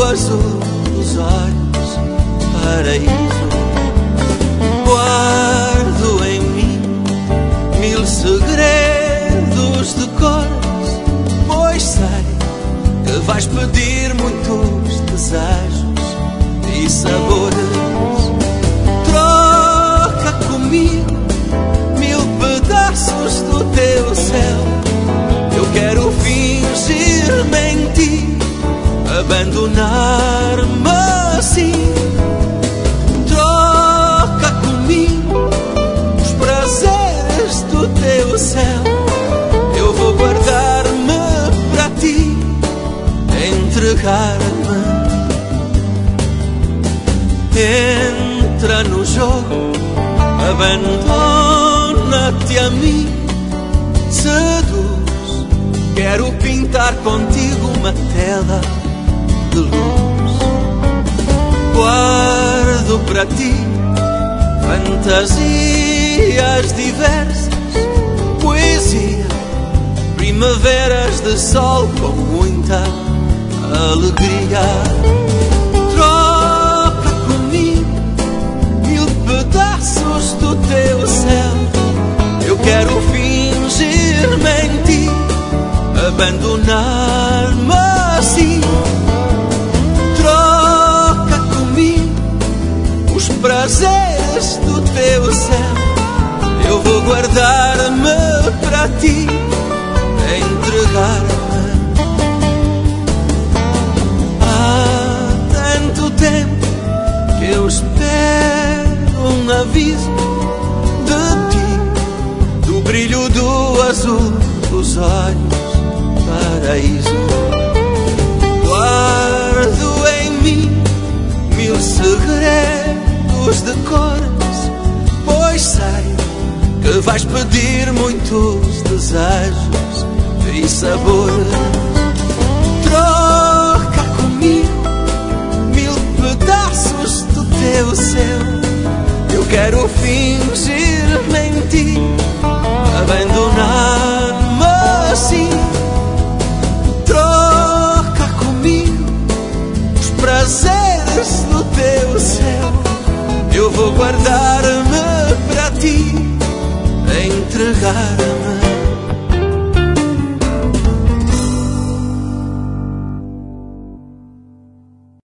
azul dos olhos, paraíso. Guardo em mim 1000 segredos de cores, pois sei que vais pedir muitos desejos e sabores. Troca comigo 1000 pedaços do teu céu. Eu quero fingir-me em ti, abandonar-me assim. Troca comigo os prazeres do teu céu. Eu vou guardar-me para ti, entregar-me. Entra no jogo, abandona-te a mim, seduz. Quero pintar contigo uma tela de luz. Guardo para ti fantasias diversas, poesia, primaveras de sol com muita alegria. Troca comigo 1000 pedaços do teu céu. Eu quero fingir-me em ti, abandonar-me assim. Troca comigo os prazeres do teu céu. Eu vou guardar-me para ti, entregar-me. Há tanto tempo que eu espero um aviso de ti, do brilho do azul dos olhos, paraíso. Guardo em mim 1000 segredos de cores, pois sei que vais pedir muitos desejos e sabores. Troca comigo 1000 pedaços do teu céu. Eu quero fingir-me em ti, abandonar-me assim. Troca comigo os prazeres do teu céu. Eu vou guardar-me para ti, entregar-me.